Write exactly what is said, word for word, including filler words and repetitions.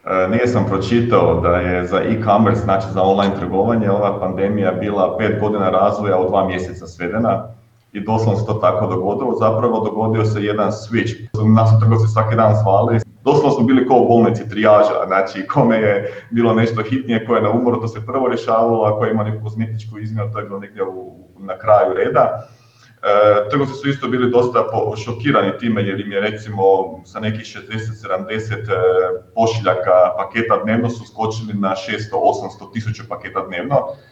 Nije sam pročitao da je za e-commerce, znači za online trgovanje, ova pandemija bila pet godina razvoja u dva mjeseca svedena i doslovno se to tako dogodilo. Zapravo dogodio se jedan switch. Nas su trgovci svaki dan zvali. Doslovno smo bili kao u bolnici trijaža, znači kome je bilo nešto hitnije, koje je na umoru, to se prvo rješavalo, ako je imao neku kozmetičku izmjenu, to je bilo negdje u, na kraju reda. E, trgovci su isto bili dosta šokirani time jer im je recimo sa nekih šezdeset sedamdeset pošiljaka paketa dnevno su skočili na šesto osamsto tisuća paketa dnevno.